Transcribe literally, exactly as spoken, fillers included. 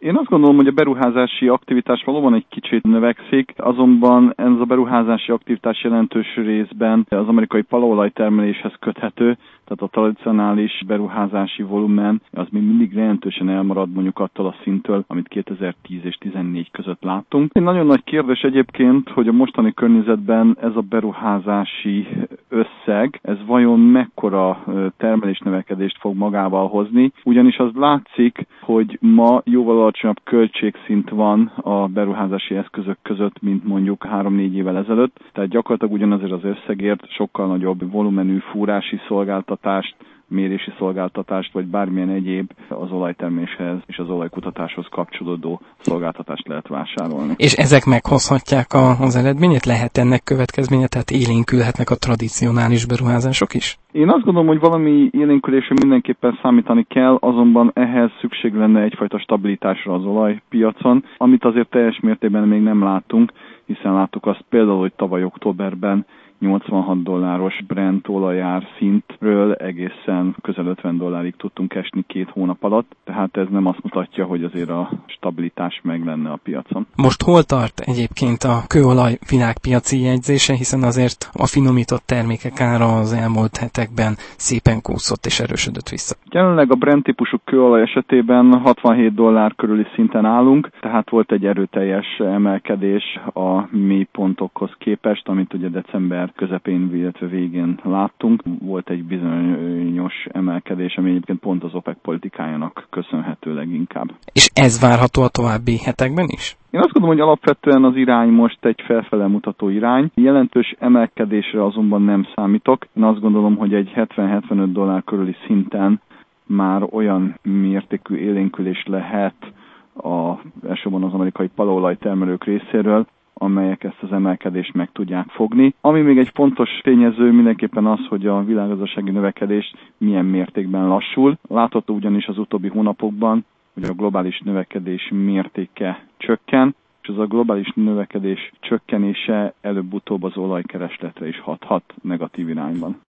Én azt gondolom, hogy a beruházási aktivitás valóban egy kicsit növekszik, azonban ez a beruházási aktivitás jelentős részben az amerikai palaolajtermeléshez köthető, tehát a tradicionális beruházási volumen az még mindig jelentősen elmarad mondjuk attól a szinttől, amit kétezer-tíz és tizennégy között láttunk. Egy nagyon nagy kérdés egyébként, hogy a mostani környezetben ez a beruházási összeg, ez vajon mekkora termelésnövekedést fog magával hozni, ugyanis az látszik, hogy ma jóval alacsonyabb költségszint van a beruházási eszközök között, mint mondjuk három-négy évvel ezelőtt, tehát gyakorlatilag ugyanazért az összegért sokkal nagyobb volumenű fúrási szolgáltatást, mérési szolgáltatást, vagy bármilyen egyéb az olajterméshez és az olajkutatáshoz kapcsolódó szolgáltatást lehet vásárolni. És ezek meghozhatják az eredményét? Lehet ennek következménye, tehát élénkülhetnek a tradicionális beruházások is? Én azt gondolom, hogy valami élénkülésre mindenképpen számítani kell, azonban ehhez szükség lenne egyfajta stabilitásra az olajpiacon, amit azért teljes mértékben még nem láttunk, hiszen láttuk azt például, hogy tavaly októberben nyolcvanhat dolláros Brent olajár szintről egészen közel ötven dollárig tudtunk esni két hónap alatt, tehát ez nem azt mutatja, hogy azért a stabilitás meg lenne a piacon. Most hol tart egyébként a kőolaj világpiaci jegyzése, hiszen azért a finomított termékek ára az elmúlt hetekben szépen kúszott és erősödött vissza. Jelenleg a Brent típusú kőolaj esetében hatvanhét dollár körüli szinten állunk, tehát volt egy erőteljes emelkedés a mélypontokhoz képest, amit ugye december közepén, illetve végén láttunk. Volt egy bizonyos emelkedés, ami egyébként pont az OPEC politikájának köszönhető leginkább. És ez várható a további hetekben is? Én azt gondolom, hogy alapvetően az irány most egy felfele mutató irány. Jelentős emelkedésre azonban nem számítok. Én azt gondolom, hogy egy hetven-hetvenöt dollár körüli szinten már olyan mértékű élénkülés lehet a, elsősorban az amerikai palaolaj termelők részéről, amelyek ezt az emelkedést meg tudják fogni. Ami még egy fontos tényező mindenképpen az, hogy a világgazdasági növekedés milyen mértékben lassul. Látható ugyanis az utóbbi hónapokban, hogy a globális növekedés mértéke csökken, és az a globális növekedés csökkenése előbb-utóbb az olajkeresletre is hathat negatív irányban.